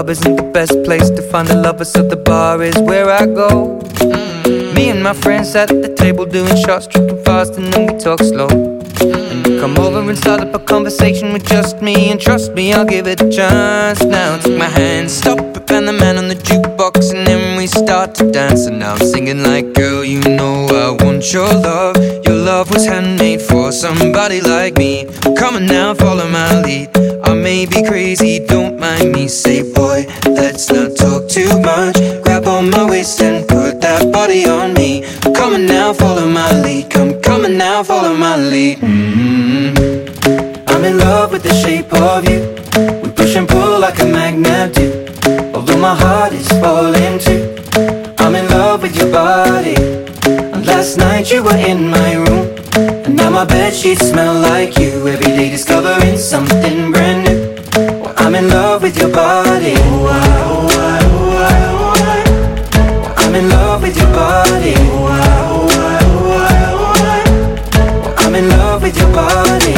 club isn't the best place to find a lover, so the bar is where I go. Me and my friends sat at the table doing shots, drinking fast, and then we talk slow. And you come over and start up a conversation with just me, and trust me, I'll give it a chance. Now take my hand, stop it, and the man on the jukebox, and then we start to dance. And now I'm singing like, girl, you know I want your love. Your love was handmade for somebody like me. Come on now, follow my lead. I may be crazy, don't mind me. Say, boy, let's not talk too much. Grab on my waist and put that body on me. Come on now, follow my lead. Come on now, follow my lead. I'm in love with the shape of you. We push and pull like a magnet do. Although my heart is falling too, I'm in love with your body. And last night you were in my room, and now my bedsheets smell like you. Every day discovering something brand new. Well, I'm in love with your body. I'm in love with your body. I'm in love with your body.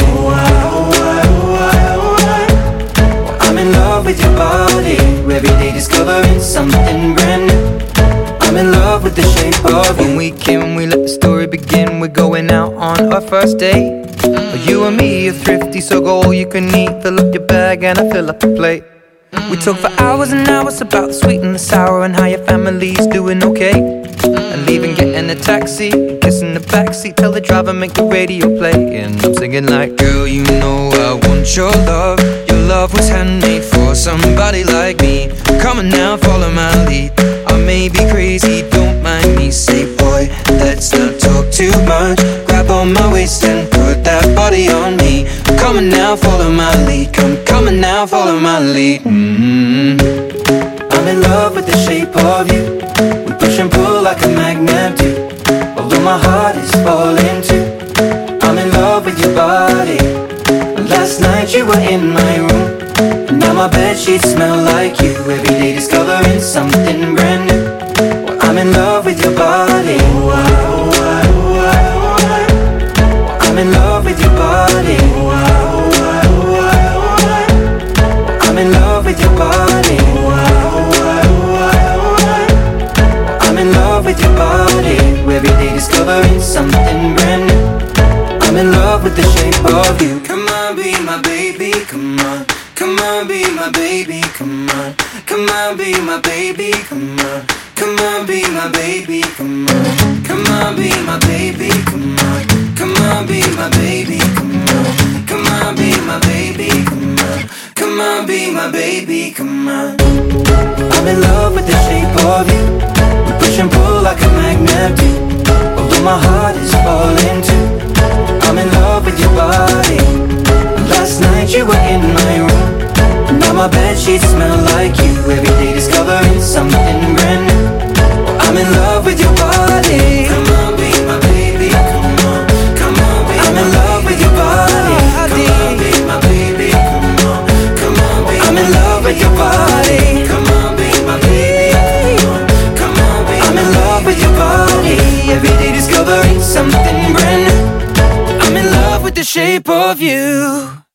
I'm in love with your body. Every day discovering something brand new. I'm in love with the shape of you. When we came, we let the story begin. We're going out on our first date. You and me are thrifty, so go all you can eat. Fill up your bag and I fill up the plate. We talk for hours and hours about the sweet and the sour, and how your family's doing okay. And leaving, getting a taxi, kissing the backseat, tell the driver make the radio play. And I'm singing like, girl, you know I want your love. Your love was handmade for somebody like me. Come on now, follow my lead. I may be crazy, don't mind me. Say, boy, let's not talk too much. Grab on my waist and put that body on me. Come on now, follow my lead. Come on now, follow my lead. I'm in love with the shape of you. We push and pull like a magnet do. Although my heart is falling too, I'm in love with your body. And last night you were in my room, and now my bedsheets smell like you. Every day discovering something brand new. Well, I'm in love with your body. I'm in love with your body. I'm in love with your body. I'm in love with your body. Every day discovering something brand new. I'm in love with the shape of you. Come on, be my baby, come on. Come on, be my baby, come on. Come on, be my baby, come on. Come on, be my baby, come on. Come on, be my baby, come on. Come on, be my baby, come on. Come on, be my baby, come on. Come on, be my baby, come on. I'm in love with the shape of you. We push and pull like a magnet do. Although my heart is falling too, I'm in love with your body. Last night you were in my room, and now my bedsheets smell like you. Every day discovering something brand new. I'm in love with your body. Come on, be my baby, come on. Come on, be I'm in love with your body. Come on, be my baby, come on. Come on, be I'm in love with your body. Come on, be my baby, come on. Come on, be I'm in love with your body. Every day discovering something brand new. I'm in love with the shape of you.